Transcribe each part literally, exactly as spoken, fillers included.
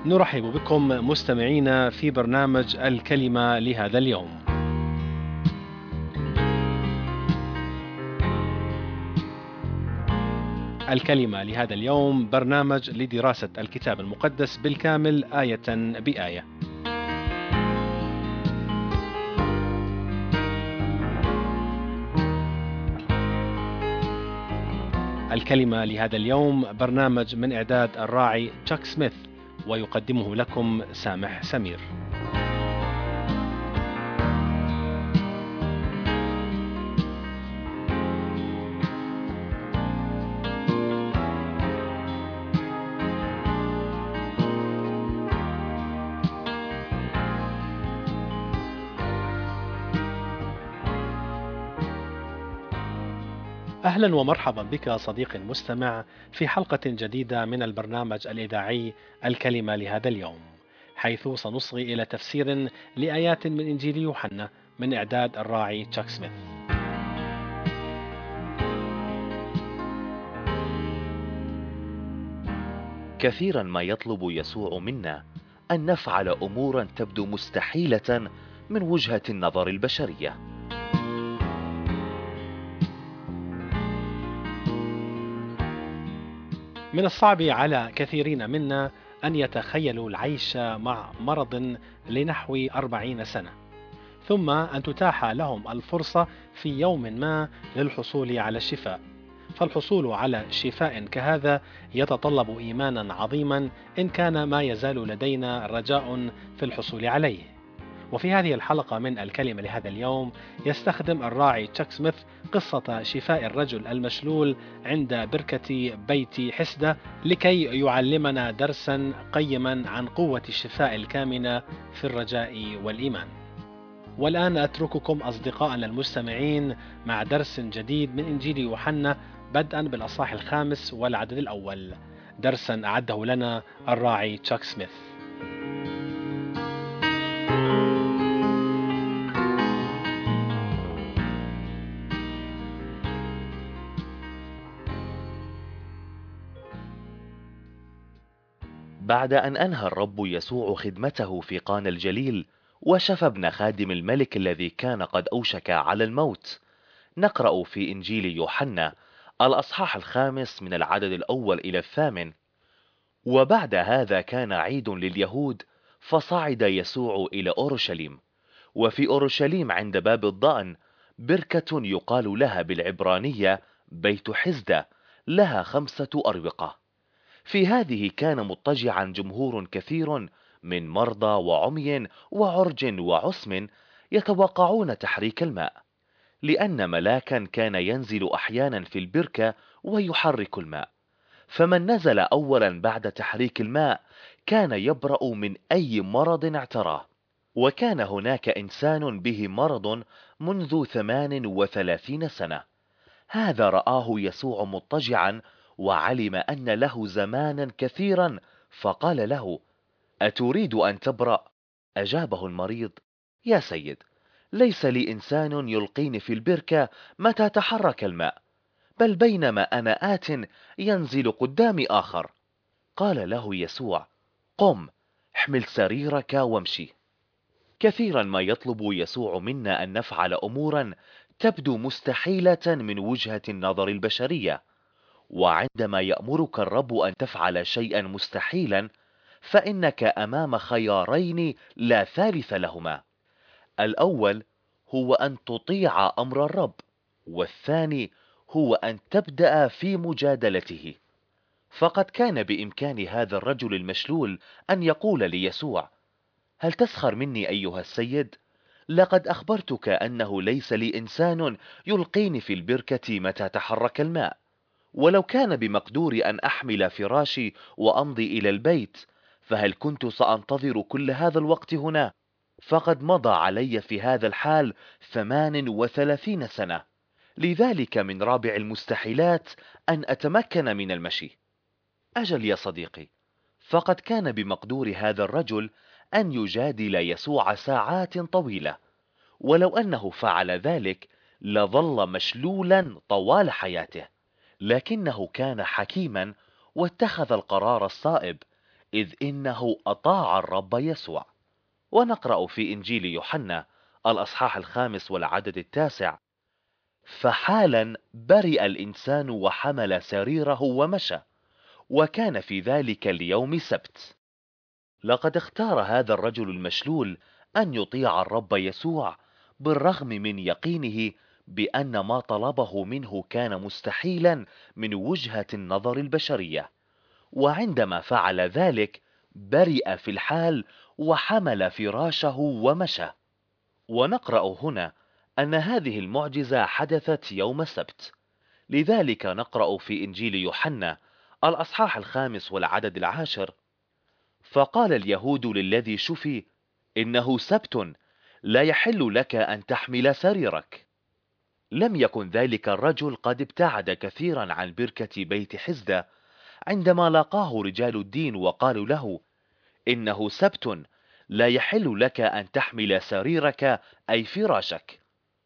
نرحب بكم مستمعينا في برنامج الكلمة لهذا اليوم. الكلمة لهذا اليوم برنامج لدراسة الكتاب المقدس بالكامل آية بآية. الكلمة لهذا اليوم برنامج من إعداد الراعي تشاك سميث، ويقدمه لكم سامح سمير. أهلا ومرحبا بك صديقي المستمع في حلقة جديدة من البرنامج الإذاعي الكلمة لهذا اليوم، حيث سنصغي إلى تفسير لآيات من إنجيل يوحنا من إعداد الراعي تشاك سميث. كثيرا ما يطلب يسوع منا أن نفعل أمورا تبدو مستحيلة من وجهة النظر البشرية. من الصعب على كثيرين منا أن يتخيلوا العيش مع مرض لنحو أربعين سنة، ثم أن تتاح لهم الفرصة في يوم ما للحصول على الشفاء. فالحصول على شفاء كهذا يتطلب إيمانا عظيما إن كان ما يزال لدينا رجاء في الحصول عليه. وفي هذه الحلقة من الكلمة لهذا اليوم يستخدم الراعي تشاك سميث قصة شفاء الرجل المشلول عند بركة بيت حسدة لكي يعلمنا درسا قيما عن قوة الشفاء الكامنة في الرجاء والإيمان. والآن أترككم أصدقائنا المستمعين مع درس جديد من إنجيل يوحنا، بدءا بالأصحاح الخامس والعدد الأول، درسا أعده لنا الراعي تشاك سميث. بعد أن أنهى الرب يسوع خدمته في قانا الجليل وشفى ابن خادم الملك الذي كان قد أوشك على الموت، نقرأ في إنجيل يوحنا الأصحاح الخامس من العدد الأول إلى الثامن: وبعد هذا كان عيد لليهود، فصعد يسوع إلى أورشليم، وفي أورشليم عند باب الضأن بركة يقال لها بالعبرانية بيت حزدة، لها خمسة أروقة. في هذه كان مضطجعا جمهور كثير من مرضى وعمي وعرج وعسم يتوقعون تحريك الماء، لأن ملاكا كان ينزل أحيانا في البركة ويحرك الماء. فمن نزل أولا بعد تحريك الماء كان يبرأ من أي مرض اعتراه. وكان هناك إنسان به مرض منذ ثمان وثلاثين سنة. هذا رآه يسوع مضطجعا وعلم أن له زمانا كثيرا، فقال له: أتريد أن تبرأ؟ أجابه المريض: يا سيد، ليس لي إنسان يلقيني في البركة متى تحرك الماء، بل بينما أنا آت ينزل قدامي آخر. قال له يسوع: قم، احمل سريرك وامشي. كثيرا ما يطلب يسوع منا أن نفعل أمورا تبدو مستحيلة من وجهة النظر البشرية، وعندما يأمرك الرب أن تفعل شيئا مستحيلا فإنك أمام خيارين لا ثالث لهما. الأول هو أن تطيع أمر الرب، والثاني هو أن تبدأ في مجادلته. فقد كان بإمكان هذا الرجل المشلول أن يقول ليسوع: هل تسخر مني أيها السيد؟ لقد أخبرتك أنه ليس لي إنسان يلقيني في البركة متى تحرك الماء، ولو كان بمقدوري أن أحمل فراشي وأمضي إلى البيت، فهل كنت سأنتظر كل هذا الوقت هنا؟ فقد مضى علي في هذا الحال ثمان وثلاثين سنة. لذلك من رابع المستحيلات أن أتمكن من المشي. أجل يا صديقي، فقد كان بمقدور هذا الرجل أن يجادل يسوع ساعات طويلة، ولو أنه فعل ذلك لظل مشلولا طوال حياته. لكنه كان حكيما واتخذ القرار الصائب، إذ إنه أطاع الرب يسوع. ونقرأ في إنجيل يوحنا الأصحاح الخامس والعدد التاسع: فحالا برئ الإنسان وحمل سريره ومشى، وكان في ذلك اليوم سبت. لقد اختار هذا الرجل المشلول أن يطيع الرب يسوع بالرغم من يقينه بأن ما طلبه منه كان مستحيلا من وجهة النظر البشرية. وعندما فعل ذلك برئ في الحال وحمل فراشه ومشى. ونقرأ هنا أن هذه المعجزة حدثت يوم السبت. لذلك نقرأ في إنجيل يوحنا الأصحاح الخامس والعدد العاشر: فقال اليهود للذي شفي: إنه سبت، لا يحل لك أن تحمل سريرك. لم يكن ذلك الرجل قد ابتعد كثيرا عن بركة بيت حزدة عندما لاقاه رجال الدين وقالوا له: إنه سبت، لا يحل لك أن تحمل سريرك أي فراشك.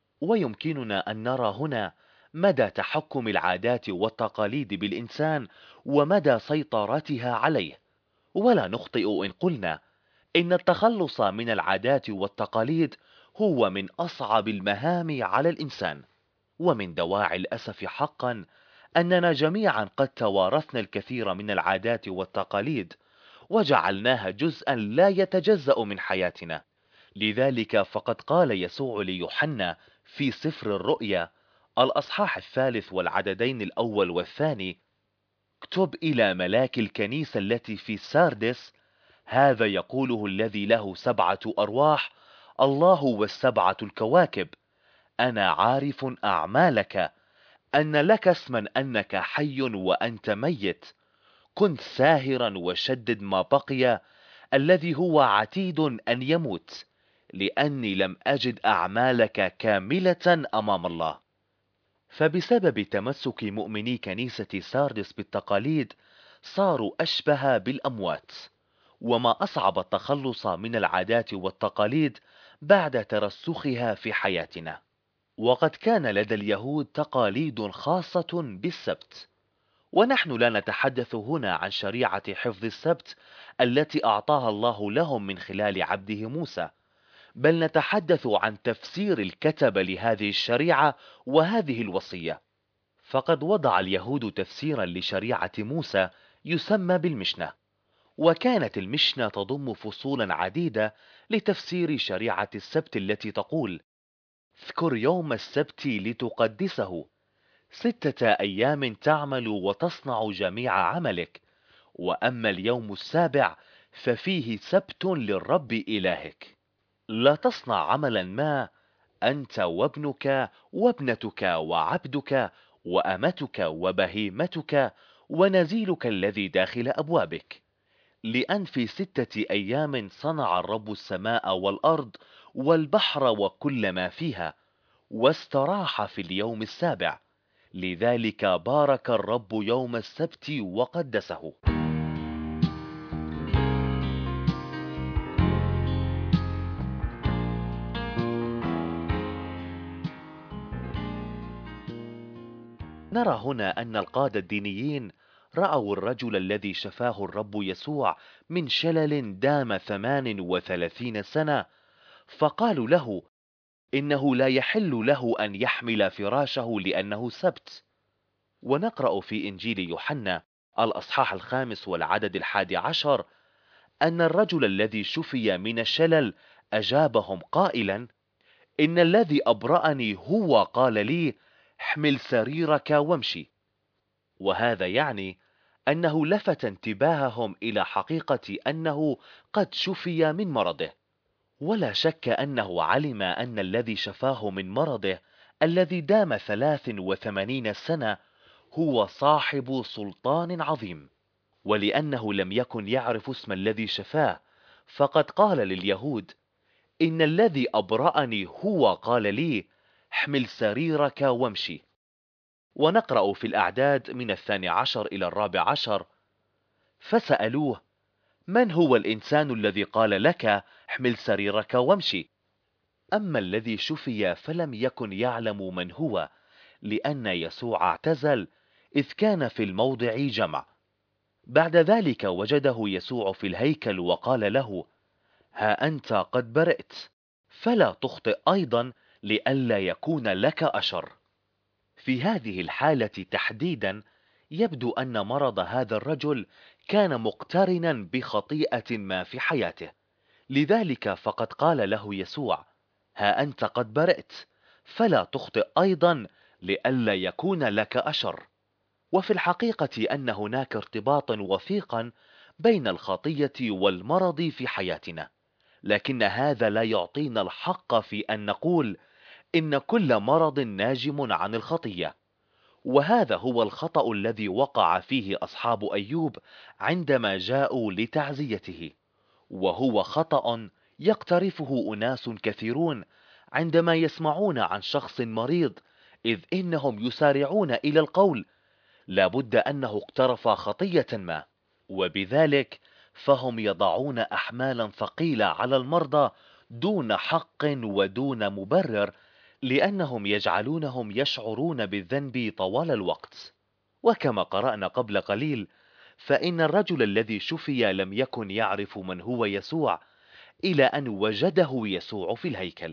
ويمكننا أن نرى هنا مدى تحكم العادات والتقاليد بالإنسان ومدى سيطرتها عليه. ولا نخطئ إن قلنا إن التخلص من العادات والتقاليد هو من أصعب المهام على الإنسان. ومن دواعي الأسف حقا أننا جميعا قد توارثنا الكثير من العادات والتقاليد وجعلناها جزءا لا يتجزأ من حياتنا. لذلك فقد قال يسوع ليوحنا في سفر الرؤيا الأصحاح الثالث والعددين الأول والثاني: اكتب إلى ملاك الكنيسة التي في ساردس: هذا يقوله الذي له سبعة أرواح، الله والسبعة الكواكب: أنا عارف أعمالك، أن لك اسما أنك حي وأنت ميت. كنت ساهرا وشدد ما بقي الذي هو عتيد أن يموت، لأني لم أجد أعمالك كاملة أمام الله. فبسبب تمسك مؤمني كنيسة ساردس بالتقاليد صاروا أشبه بالأموات. وما أصعب التخلص من العادات والتقاليد بعد ترسخها في حياتنا. وقد كان لدى اليهود تقاليد خاصة بالسبت، ونحن لا نتحدث هنا عن شريعة حفظ السبت التي أعطاها الله لهم من خلال عبده موسى، بل نتحدث عن تفسير الكتبة لهذه الشريعة وهذه الوصية. فقد وضع اليهود تفسيرا لشريعة موسى يسمى بالمشنة، وكانت المشنة تضم فصولا عديدة لتفسير شريعة السبت التي تقول: اذكر يوم السبت لتقدسه، ستة أيام تعمل وتصنع جميع عملك، وأما اليوم السابع ففيه سبت للرب إلهك. لا تصنع عملا ما أنت وابنك وابنتك وعبدك وأمتك وبهيمتك ونزيلك الذي داخل أبوابك، لأن في ستة أيام صنع الرب السماء والأرض والبحر وكل ما فيها، واستراح في اليوم السابع. لذلك بارك الرب يوم السبت وقدسه. نرى هنا أن القادة الدينيين رأوا الرجل الذي شفاه الرب يسوع من شلل دام ثمان وثلاثين سنة، فقالوا له إنه لا يحل له أن يحمل فراشه لأنه سبت. ونقرأ في إنجيل يوحنا الأصحاح الخامس والعدد الحادي عشر أن الرجل الذي شفي من الشلل أجابهم قائلا: إن الذي أبرأني هو قال لي: احمل سريرك وامشي. وهذا يعني أنه لفت انتباههم إلى حقيقة أنه قد شفي من مرضه. ولا شك أنه علم أن الذي شفاه من مرضه الذي دام ثلاث وثمانين سنة هو صاحب سلطان عظيم. ولأنه لم يكن يعرف اسم الذي شفاه فقد قال لليهود: إن الذي أبرأني هو قال لي: احمل سريرك وامشي. ونقرأ في الأعداد من الثاني عشر إلى الرابع عشر: فسألوه: من هو الإنسان الذي قال لك احمل سريرك وامشي؟ أما الذي شفي فلم يكن يعلم من هو، لأن يسوع اعتزل إذ كان في الموضع جمع. بعد ذلك وجده يسوع في الهيكل وقال له: ها أنت قد برئت، فلا تخطئ أيضا لئلا يكون لك أشر. في هذه الحالة تحديدا يبدو أن مرض هذا الرجل كان مقترنا بخطيئة ما في حياته، لذلك فقد قال له يسوع: ها أنت قد برئت، فلا تخطئ أيضا لئلا يكون لك أشر. وفي الحقيقة أن هناك ارتباطا وثيقا بين الخطية والمرض في حياتنا، لكن هذا لا يعطينا الحق في أن نقول إن كل مرض ناجم عن الخطية. وهذا هو الخطأ الذي وقع فيه أصحاب أيوب عندما جاءوا لتعزيته، وهو خطأ يقترفه أناس كثيرون عندما يسمعون عن شخص مريض، إذ إنهم يسارعون إلى القول: لابد أنه اقترف خطية ما، وبذلك فهم يضعون أحمالا ثقيلة على المرضى دون حق ودون مبرر، لأنهم يجعلونهم يشعرون بالذنب طوال الوقت. وكما قرأنا قبل قليل، فإن الرجل الذي شفي لم يكن يعرف من هو يسوع إلى أن وجده يسوع في الهيكل،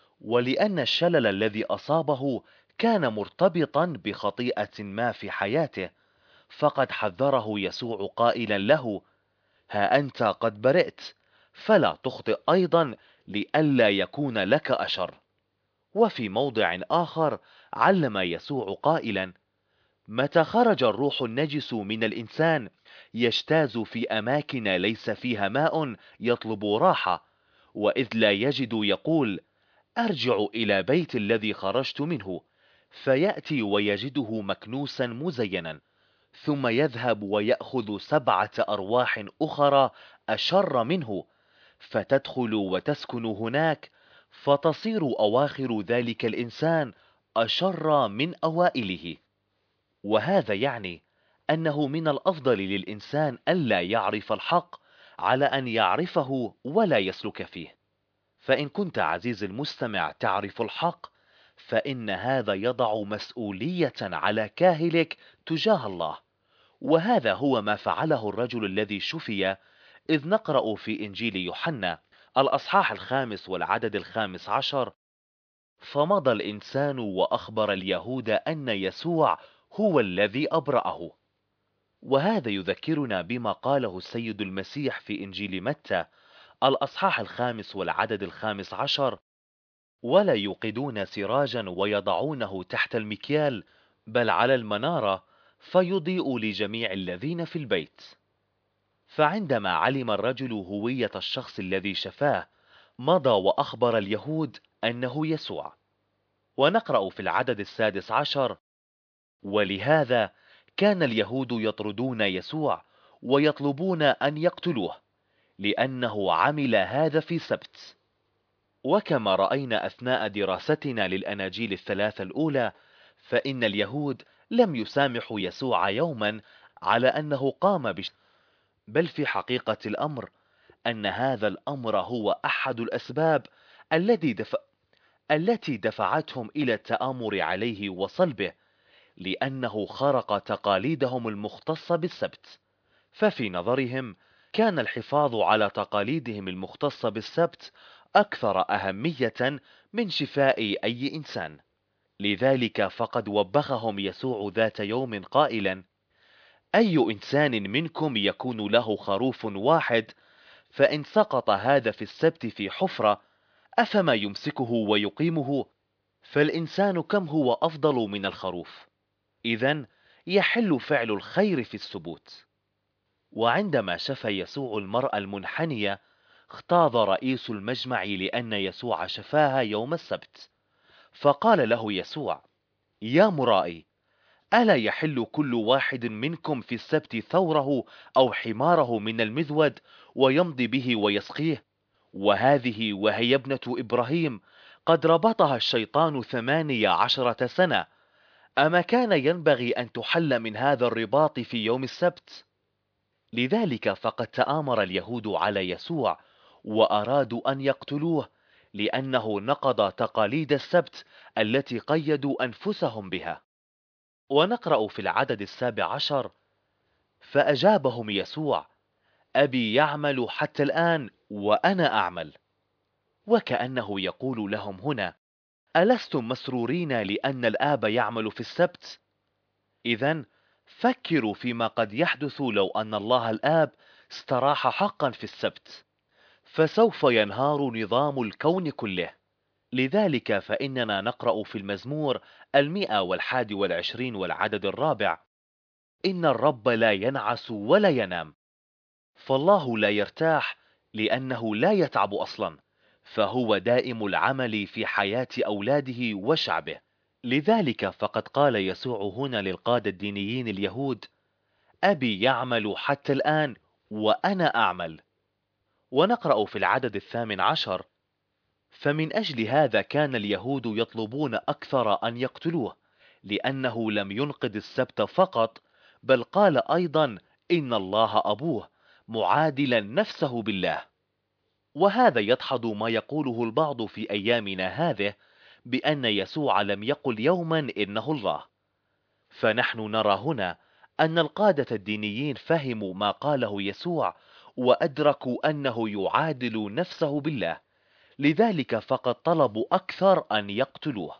ولأن الشلل الذي أصابه كان مرتبطا بخطيئة ما في حياته، فقد حذره يسوع قائلا له: ها أنت قد برئت، فلا تخطئ أيضا لئلا يكون لك أشر. وفي موضع آخر علم يسوع قائلا: متى خرج الروح النجس من الإنسان يجتاز في أماكن ليس فيها ماء يطلب راحة، وإذ لا يجد يقول: أرجع إلى بيت الذي خرجت منه، فيأتي ويجده مكنوسا مزينا، ثم يذهب ويأخذ سبعة أرواح أخرى أشر منه، فتدخل وتسكن هناك، فتصير أواخر ذلك الإنسان أشر من أوائله. وهذا يعني أنه من الأفضل للإنسان ألا يعرف الحق على أن يعرفه ولا يسلك فيه. فإن كنت عزيزي المستمع تعرف الحق، فإن هذا يضع مسؤولية على كاهلك تجاه الله، وهذا هو ما فعله الرجل الذي شفي، إذ نقرأ في إنجيل يوحنا الأصحاح الخامس والعدد الخامس عشر: فمضى الإنسان وأخبر اليهود أن يسوع هو الذي أبرأه. وهذا يذكرنا بما قاله السيد المسيح في إنجيل متى الأصحاح الخامس والعدد الخامس عشر: ولا يوقدون سراجا ويضعونه تحت المكيال، بل على المنارة، فيضيء لجميع الذين في البيت. فعندما علم الرجل هوية الشخص الذي شفاه، مضى وأخبر اليهود أنه يسوع. ونقرأ في العدد السادس عشر: ولهذا كان اليهود يطردون يسوع ويطلبون أن يقتلوه، لأنه عمل هذا في سبت. وكما رأينا أثناء دراستنا للأناجيل الثلاثة الأولى، فإن اليهود لم يسامحوا يسوع يوما على أنه قام بش... بل في حقيقة الأمر أن هذا الأمر هو أحد الأسباب الذي دف... التي دفعتهم إلى التآمر عليه وصلبه، لأنه خرق تقاليدهم المختصة بالسبت. ففي نظرهم كان الحفاظ على تقاليدهم المختصة بالسبت أكثر أهمية من شفاء أي إنسان. لذلك فقد وبخهم يسوع ذات يوم قائلا: أي إنسان منكم يكون له خروف واحد، فإن سقط هذا في السبت في حفرة، أفما يمسكه ويقيمه؟ فالإنسان كم هو أفضل من الخروف؟ إذن يحل فعل الخير في السبوت. وعندما شفى يسوع المرأة المنحنية، اغتاظ رئيس المجمع لأن يسوع شفاها يوم السبت، فقال له يسوع: يا مرائي، ألا يحل كل واحد منكم في السبت ثوره أو حماره من المذود ويمضي به ويسقيه؟ وهذه وهي ابنة إبراهيم، قد ربطها الشيطان ثمانية عشرة سنة، أما كان ينبغي أن تحل من هذا الرباط في يوم السبت؟ لذلك فقد تآمر اليهود على يسوع وأرادوا أن يقتلوه، لأنه نقض تقاليد السبت التي قيدوا أنفسهم بها. ونقرأ في العدد السابع عشر: فأجابهم يسوع: أبي يعمل حتى الآن وأنا أعمل. وكأنه يقول لهم هنا: ألستم مسرورين لأن الآب يعمل في السبت؟ إذن فكروا فيما قد يحدث لو أن الله الآب استراح حقا في السبت، فسوف ينهار نظام الكون كله. لذلك فإننا نقرأ في المزمور المئة والحادي والعشرين والعدد الرابع: إن الرب لا ينعس ولا ينام. فالله لا يرتاح لأنه لا يتعب أصلا، فهو دائم العمل في حياة أولاده وشعبه. لذلك فقد قال يسوع هنا للقادة الدينيين اليهود: أبي يعمل حتى الآن وأنا أعمل. ونقرأ في العدد الثامن عشر: فمن أجل هذا كان اليهود يطلبون أكثر أن يقتلوه، لأنه لم ينقض السبت فقط، بل قال أيضا إن الله أبوه، معادلا نفسه بالله. وهذا يدحض ما يقوله البعض في أيامنا هذه بأن يسوع لم يقل يوما إنه الله. فنحن نرى هنا أن القادة الدينيين فهموا ما قاله يسوع وأدركوا أنه يعادل نفسه بالله، لذلك فقد طلبوا أكثر أن يقتلوه.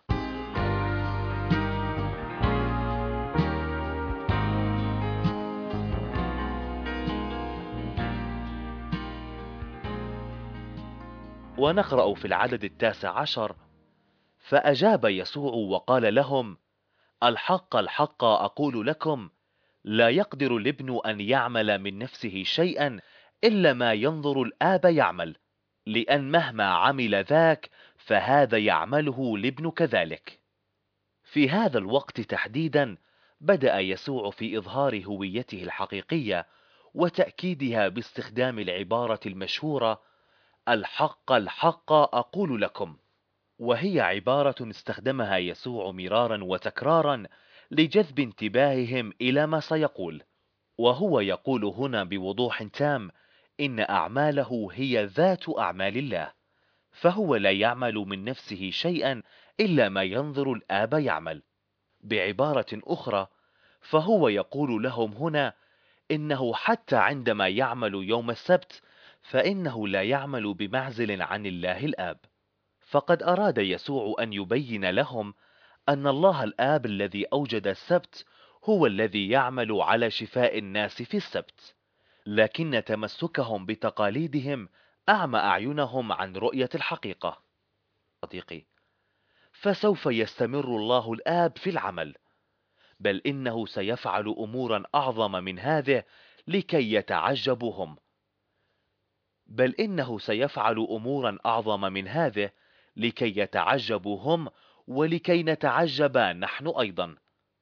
ونقرأ في العدد التاسع عشر: فأجاب يسوع وقال لهم: الحق الحق أقول لكم، لا يقدر الابن أن يعمل من نفسه شيئا إلا ما ينظر الآب يعمل، لأن مهما عمل ذاك فهذا يعمله الابن كذلك. في هذا الوقت تحديدا بدأ يسوع في إظهار هويته الحقيقية وتأكيدها باستخدام العبارة المشهورة: الحق الحق أقول لكم، وهي عبارة استخدمها يسوع مرارا وتكرارا لجذب انتباههم إلى ما سيقول. وهو يقول هنا بوضوح تام إن أعماله هي ذات أعمال الله، فهو لا يعمل من نفسه شيئا إلا ما ينظر الآب يعمل. بعبارة أخرى، فهو يقول لهم هنا إنه حتى عندما يعمل يوم السبت فإنه لا يعمل بمعزل عن الله الآب. فقد أراد يسوع أن يبين لهم أن الله الآب الذي أوجد السبت هو الذي يعمل على شفاء الناس في السبت، لكن تمسكهم بتقاليدهم أعمى أعينهم عن رؤية الحقيقة. صديقي، فسوف يستمر الله الآب في العمل، بل إنه سيفعل أمورا أعظم من هذه لكي يتعجبوا هم بل إنه سيفعل أمورا أعظم من هذه لكي يتعجبوا هم ولكي نتعجب نحن أيضا.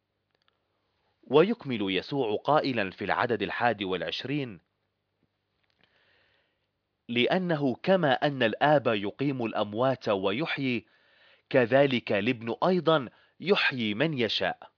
ويكمل يسوع قائلا في العدد الحادي والعشرين: لأنه كما أن الآب يقيم الأموات ويحيي، كذلك الابن أيضا يحيي من يشاء.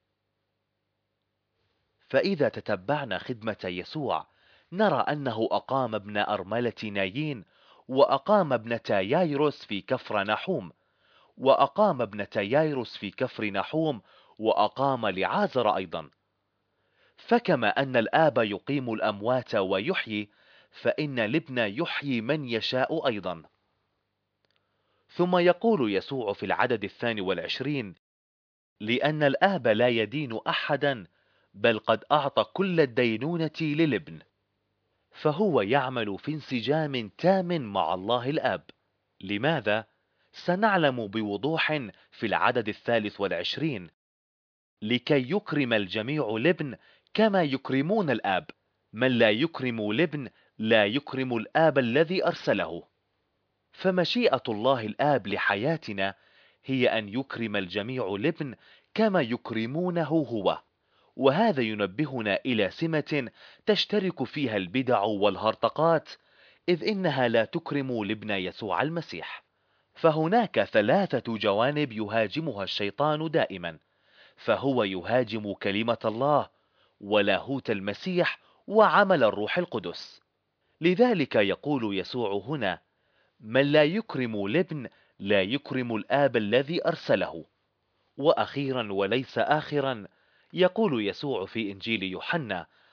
فإذا تتبعنا خدمة يسوع نرى أنه أقام ابن أرملة نايين، وأقام ابنة يايروس في كفر نحوم، وأقام ابنة يايروس في كفر نحوم، وأقام لعازر أيضا. فكما أن الآب يقيم الأموات ويحيي، فإن الابن يحيي من يشاء أيضا. ثم يقول يسوع في العدد الثاني والعشرين: لأن الآب لا يدين أحدا، بل قد أعطى كل الدينونة للابن، فهو يعمل في انسجام تام مع الله الآب. لماذا؟ سنعلم بوضوح في العدد الثالث والعشرين: لكي يكرم الجميع الابن كما يكرمون الآب، من لا يكرم الابن لا يكرم الآب الذي أرسله. فمشيئة الله الآب لحياتنا هي أن يكرم الجميع الابن كما يكرمونه هو، وهذا ينبهنا إلى سمة تشترك فيها البدع والهرطقات، إذ إنها لا تكرم الابن يسوع المسيح. فهناك ثلاثة جوانب يهاجمها الشيطان دائما، فهو يهاجم كلمة الله ولاهوت المسيح وعمل الروح القدس. لذلك يقول يسوع هنا: من لا يكرم الابن لا يكرم الآب الذي أرسله. وأخيرا وليس آخرا، يقول يسوع في إنجيل يوحنا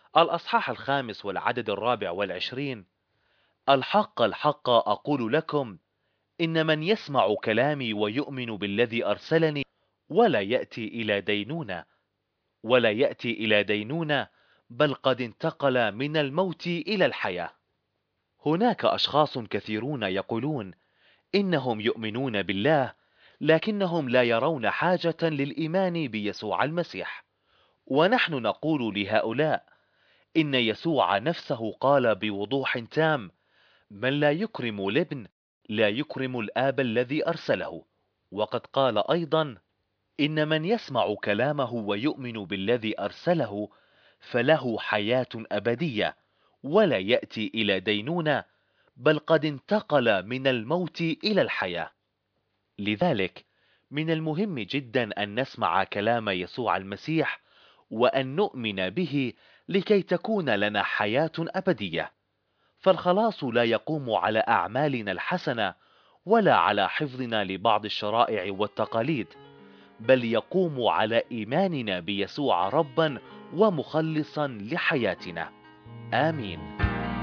الأصحاح الخامس والعدد الرابع والعشرين: الحق الحق أقول لكم، إن من يسمع كلامي ويؤمن بالذي أرسلني ولا يأتي إلى دينونة ولا يأتي إلى دينونة بل قد انتقل من الموت إلى الحياة. هناك أشخاص كثيرون يقولون إنهم يؤمنون بالله، لكنهم لا يرون حاجة للإيمان بيسوع المسيح. ونحن نقول لهؤلاء إن يسوع نفسه قال بوضوح تام: من لا يكرم الابن لا يكرم الآب الذي أرسله. وقد قال أيضا: إن من يسمع كلامه ويؤمن بالذي أرسله فله حياة أبدية ولا يأتي إلى دينونة بل قد انتقل من الموت إلى الحياة. لذلك من المهم جدا أن نسمع كلام يسوع المسيح وأن نؤمن به لكي تكون لنا حياة أبدية. فالخلاص لا يقوم على أعمالنا الحسنة ولا على حفظنا لبعض الشرائع والتقاليد، بل يقوم على إيماننا بيسوع ربا ومخلصا لحياتنا. آمين.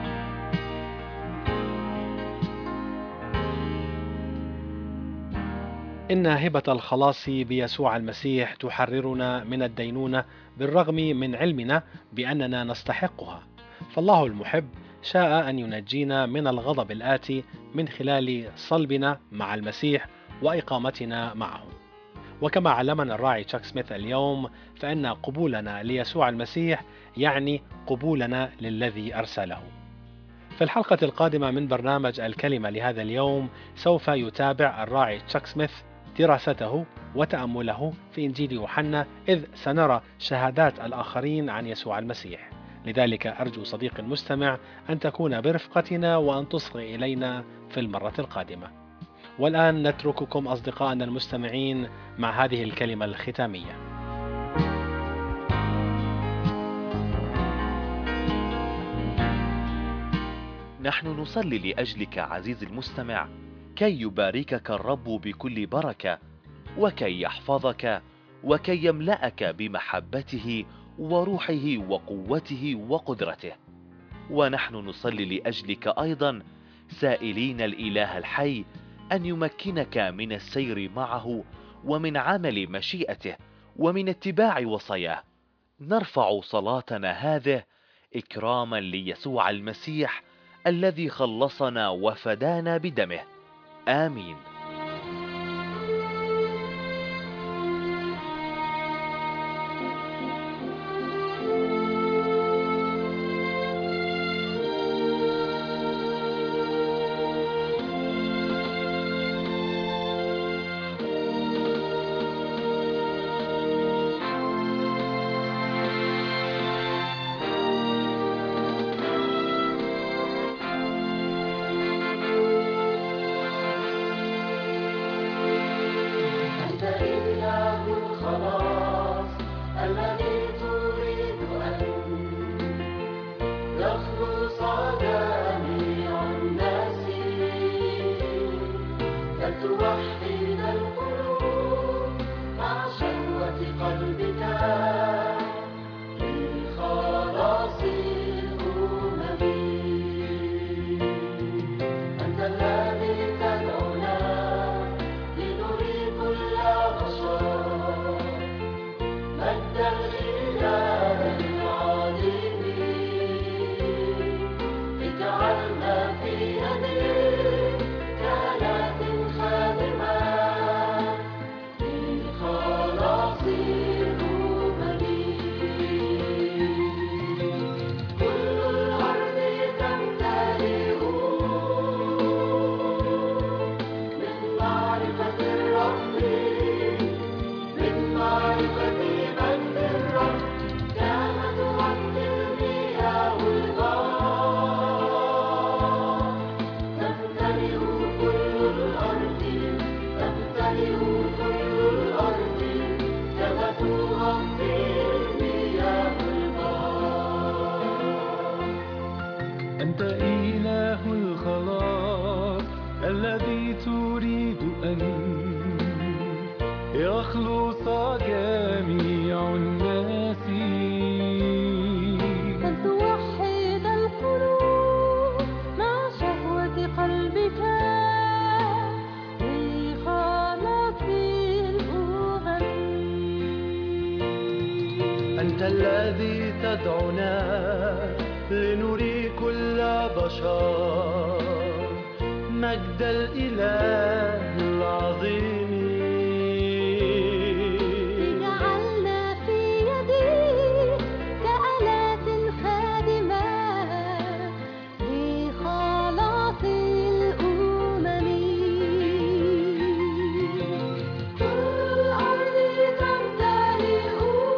إن هبة الخلاص بيسوع المسيح تحررنا من الدينونة بالرغم من علمنا بأننا نستحقها. فالله المحب شاء أن ينجينا من الغضب الآتي من خلال صلبنا مع المسيح وإقامتنا معه. وكما علمنا الراعي تشاك سميث اليوم، فإن قبولنا ليسوع المسيح يعني قبولنا للذي أرسله. في الحلقة القادمة من برنامج الكلمة لهذا اليوم سوف يتابع الراعي تشاك سميث دراسته وتأمله في إنجيل يوحنا، إذ سنرى شهادات الآخرين عن يسوع المسيح. لذلك أرجو صديقي المستمع أن تكون برفقتنا وأن تصغي إلينا في المرة القادمة. والآن نترككم أصدقائنا المستمعين مع هذه الكلمة الختامية. نحن نصلي لأجلك عزيزي المستمع، كي يباركك الرب بكل بركة، وكي يحفظك، وكي يملأك بمحبته وروحه وقوته وقدرته. ونحن نصلي لأجلك أيضا، سائلين الإله الحي أن يمكنك من السير معه ومن عمل مشيئته ومن اتباع وصاياه. نرفع صلاتنا هذه إكراما ليسوع المسيح الذي خلصنا وفدانا بدمه. آمين. أنت إله الخلاص الذي تريد أن يخلص جميع الناس. أنت الذي تدعونا لنري كل بشر مجد الإله العظيم. جعلنا في يديك كآلات خادمة لخلاص الأمم. كل الأرض تمتلئ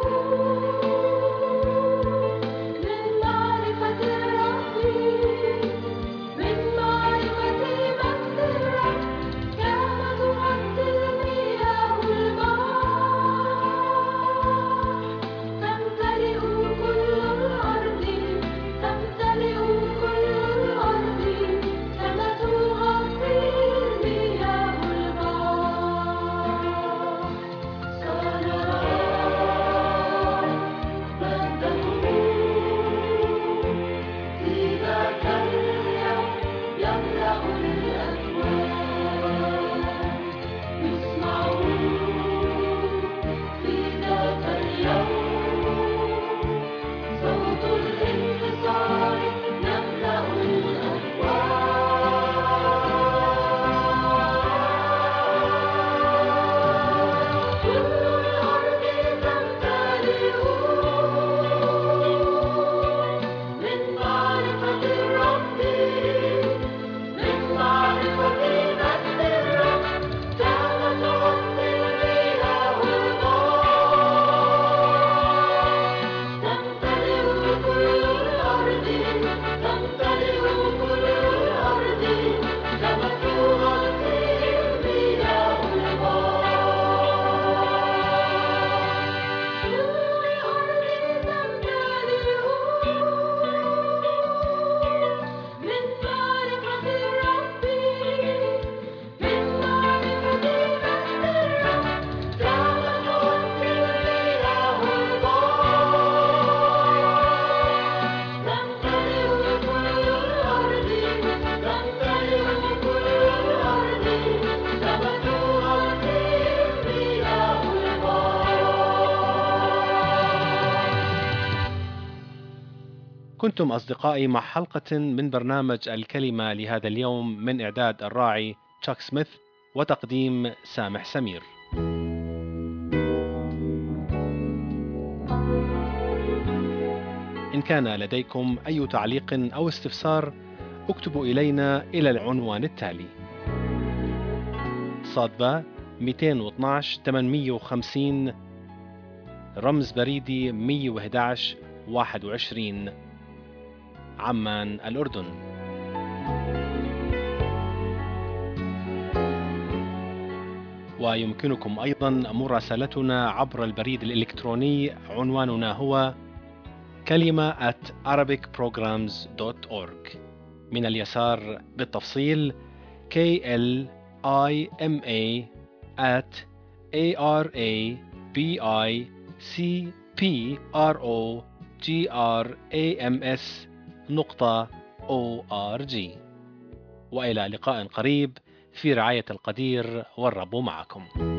من معرفة الرب، من معرفة مجد الرب، كما تغطي المياه البحر. تمتلئ كل الأرض، تمتلئ كل الأرض، كما تغطي المياه البحر. سنرى مجده في ذاك اليوم يملأ الأكوان. نسمع في ذاك اليوم صوت الانتصار يملأ الأكوان. كل الأرض تمتلئ من معرفة الرب، من معرفة مجد الرب، كما تغطي المياه البحر. تمتلئ كل الأرض، تمتلئ كل الأرض، كما تغطي المياه البحر. كل الأرض تمتلئ من معرفة الرب، من معرفة مجد الرب، كما تغطي المياه البحر. تمتلئ كل الأرض، تمتلئ كل الأرض، كما تغطي المياه البحر. كنتم أصدقائي مع حلقة من برنامج الكلمة لهذا اليوم، من إعداد الراعي تشاك سميث وتقديم سامح سمير. إن كان لديكم أي تعليق أو استفسار اكتبوا إلينا إلى العنوان التالي: صادبة مئتين واثناشر ثمانمئة وخمسين، رمز بريدي مئة وأحد عشر واحد وعشرين، عمان الأردن. ويمكنكم أيضا مراسلتنا عبر البريد الإلكتروني، عنواننا هو كلمة at arabic programs dot org. من اليسار بالتفصيل K L I M A at A R A B I C P R O G R A M S نقطة O R G. وإلى لقاء قريب في رعاية القدير، والرب معكم.